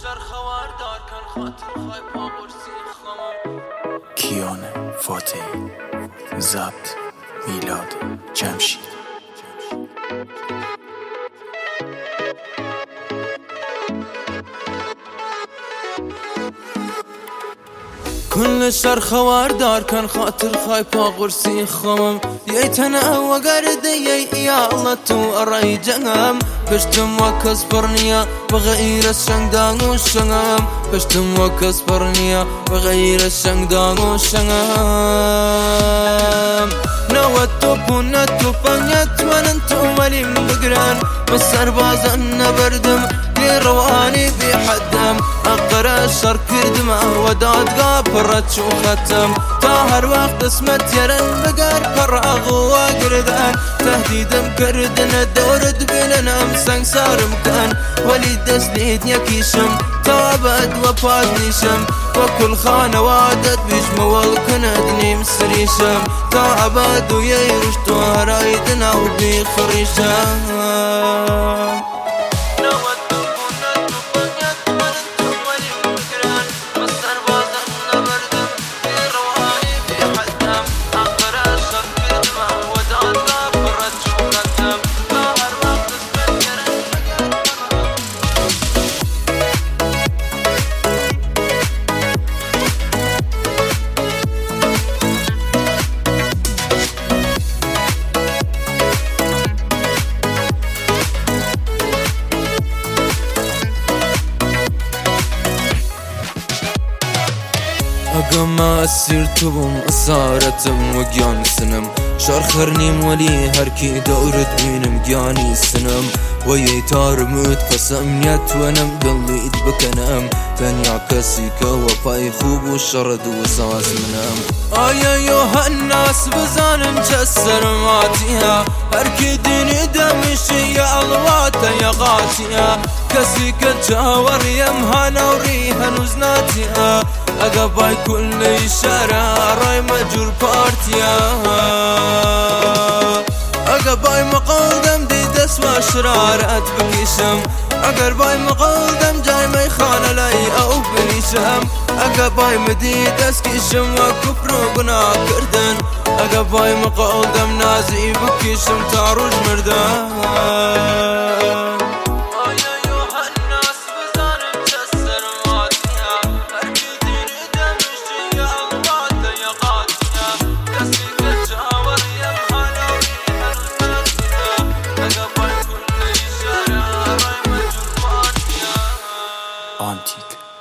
کیانه فاتحی، ضبط میلاد جمشید. كل الشر خواردار كان خاطر خايفة غرسي خمم ييتنا وقرد يا الله تو أرأي جنم بشتم وكسبرنيا بغير الشنقدان والشنم بشتم وكسبرنيا بغير الشنقدان والشنم نوتو بنتو بنيت وننتو مليم بقران بسر بازن بردم رواني بحدم أقرأ الشر كردمه وداد قابرت شو ختم تاهر وقت اسمت يرن بقر فراغ وقردان تهديدم كردن دورد بيننا مسنگ سارم كان ولي دسليد يكيشم تابد وفاد نيشم وكل خانة وادت بيجم والكندني مسريشم تابد ويرشت وهرايدنا وبيخريشم أقام أسير تبم أسارتم وقياني سنم شارخرنيم ولي هركي دورت بينم قياني سنم ويتار موت قسمنيت ونم قلبي بكنم تنيا كسيك وفاي خوب وشرد وساس منم أيها الناس بزانم جسر ماتيها هركي ديني دمشي يا الوات يا غاتيها كسيك الجاور يمهانا وريها نزناتيها أقباي كل شارع راي مجور بارتيا أقباي مقودم دي دسوا شرارات بكيشم أقرباي مقودم جاي ميخانة لاي أو بنيشم أقباي مديد اسكيشم وكفر وقنا كردن أقباي مقودم نازي بكيشم تاروج مردان آنتیک